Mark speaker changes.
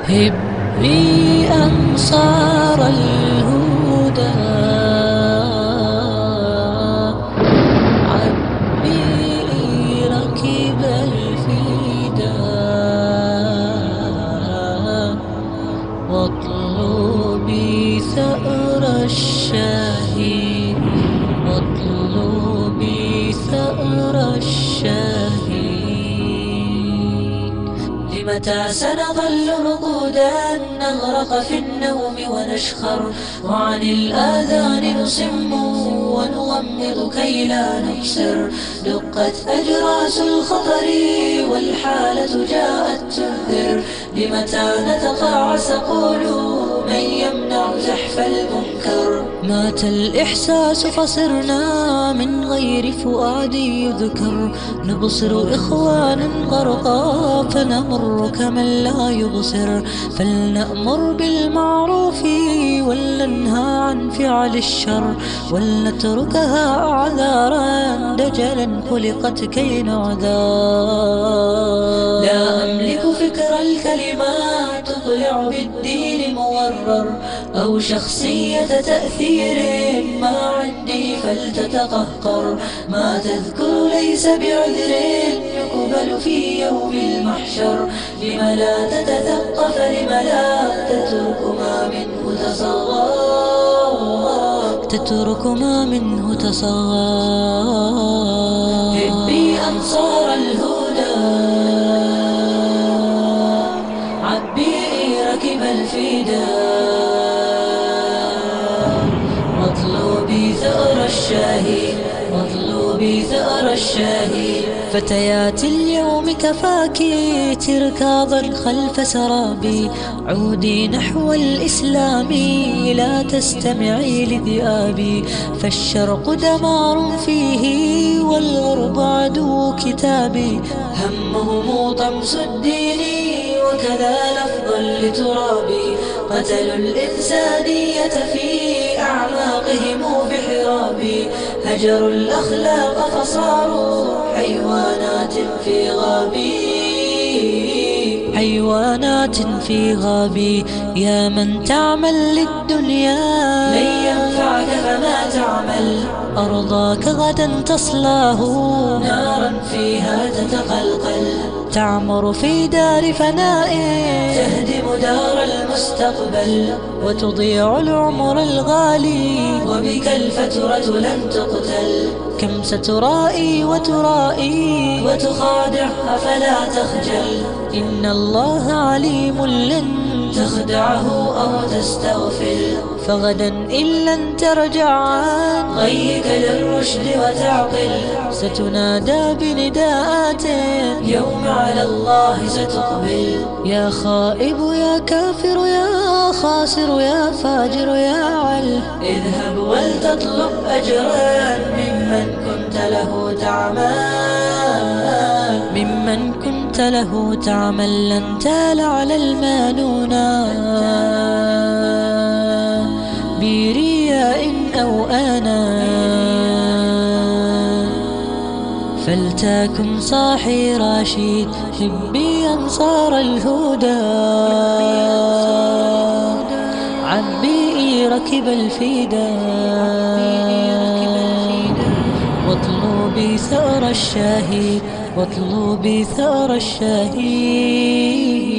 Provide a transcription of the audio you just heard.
Speaker 1: هبي أنصار الهدى، عبي ركب الفداء، واطلبي ثأر الشهيد، واطلبي ثأر الشهيد. لمتى سنظل رقودا نغرق في النوم ونشخر، وعن الآذان نصم ونغمض كي لا نبصر؟ دقت أجراس الخطر والحالة جاءت تنذر. لمتى نتقاعس قولوا من يمنع زحف المنكر؟ مات الإحساس فصرنا من غير فؤاد يذكر، نبصر إخوانا غرقا فنمر كمن لا يبصر. فلنأمر بالمعروف ولننهى عن فعل الشر، ولنتركها أعذارا دجلا خلقت كي نعذر. لا أملك فكر الكلمات تطلع بالدين مورر، أو شخصية تأثير ما عندي فلتتقهقر. ما تذكر ليس بعذر يقبل في يوم المحشر. لم لا تتثقف، لم لا تترك ما منه تصغر، تترك ما منه تصغر. هبي أنصار الهدى، عبي ركب الفداء، واطلبي ثأر الشهيد، واطلبي ثأر الشهيد. فتيات اليوم كفاكي تركاضا خلف سرابي، عودي نحو الإسلام لا تستمعي لذئابي. فالشرق دمار فيه والغرب عدو كتابي، همهم طمس الدين وكذا لفظا لترابي. قتلوا الإنسانية في أعماقهم بحرابي، هجروا الأخلاق فصاروا حيوانات في غابي، حيوانات في غابي. يا من تعمل للدنيا لن ينفعك فما تعمل، أرضاك غدا تصلاه نارا فيها تتقلقل. تعمر في دار فناء تهدم دار المستقبل، وتضيع العمر الغالي وبك الفترة لن تقتل. كم سترائي وترائي وتخادع فلا تخجل، إن الله عليم لن تخدعه أو تستغفل. فغدا إن لن ترجع عن غيك للرشد وتعقل، ستنادى بنداءات يوم على الله ستقبل. يا خائب يا كافر يا خاسر يا فاجر يا عل، اذهب ولتطلب أجرا ممن كنت له تعمل، ممن كنت له تعمل. لن تال على المانون برياء أو أنا، فلتكن صاحي رشيد. هبي أنصار الهدى، عبي ركب الفداء، واطلبي ثأر الشهيد، واطلبي ثأر الشهيد.